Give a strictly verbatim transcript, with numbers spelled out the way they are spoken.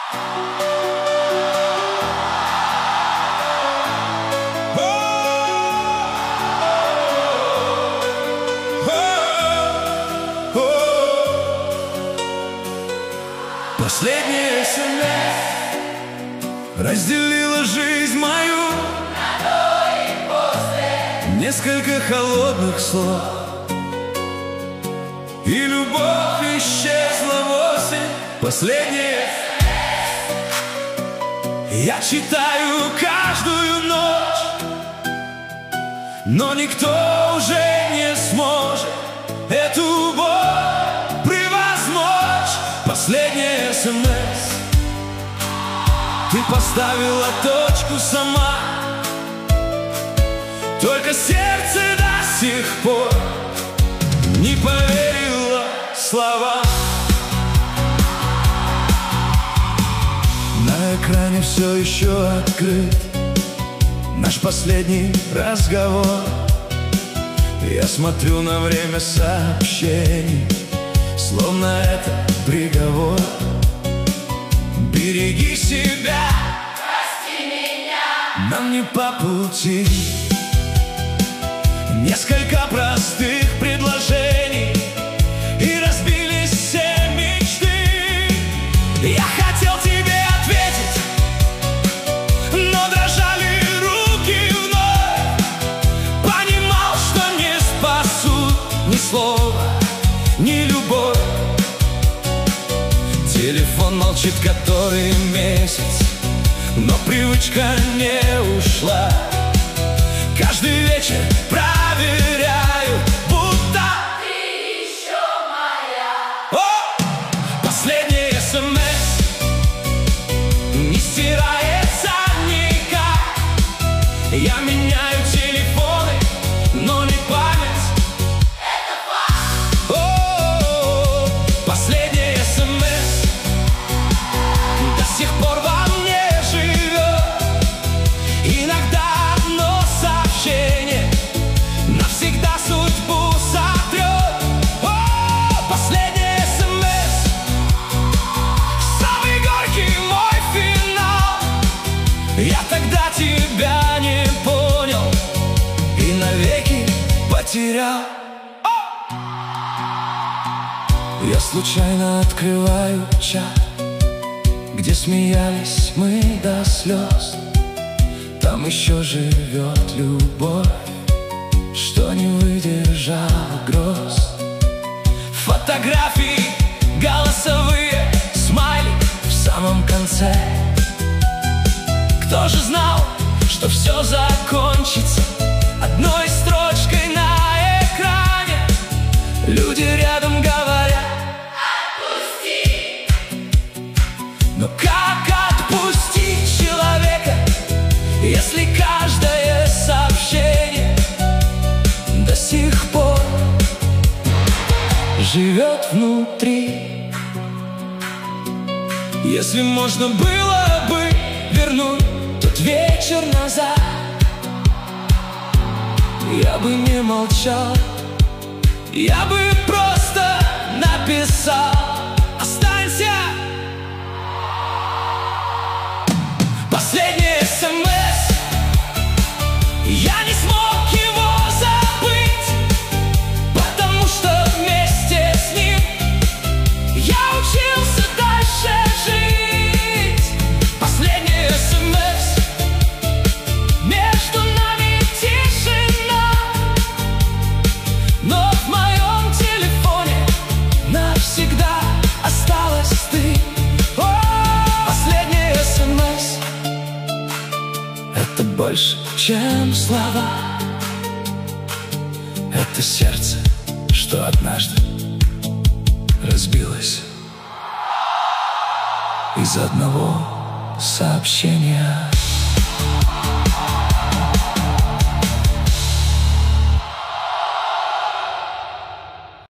Последняя смерть разделила жизнь мою на до и после. Несколько холодных слов, и любовь исчезла вовсе. Последняя я читаю каждую ночь, но никто уже не сможет эту боль превозмочь. Последняя СМС, ты поставила точку сама, только сердце до сих пор не поверило словам. На экране все еще открыт наш последний разговор. Я смотрю на время сообщений, словно это приговор. Береги себя, прости меня, нам не по пути. Несколько простых предложений, и разбились все мечты. Я хотел тебе ответить, но дрожали руки вновь. Понимал, что не спасут ни слова, ни любовь. Телефон молчит который месяц, но привычка не ушла. Каждый вечер проверяю, будто ты еще моя. О! Последний СМС не стирается никак. Я меняю телефоны, но не память. Это факт. О! Последний СМС до сих пор во мне живет. Иногда одно сообщение навсегда судьбу сотрет. О, последний СМС, самый горький мой финал. Я тогда тебя не понял и навеки потерял. О! Я случайно открываю чат, где смеялись мы до слез. Там еще живет любовь, что не выдержала гроз. Фотографии голосовые, смайлик в самом конце. Кто же знал, что все закончится одной строчкой на экране? Люди рядом говорят Отпусти. но как отпустить человека, если каждое сообщение до сих пор живет внутри? Если можно было бы вернуть тот вечер назад, я бы не молчал, я бы просто написал: останься. Последний СМС, я не смог его забыть, потому что вместе с ним я учился дальше жить. Последний СМС, между нами тишина, но в моем телефоне навсегда осталась ты. О, последний СМС, это больше, чем слова. Это сердце, что однажды разбилось из-за одного сообщения.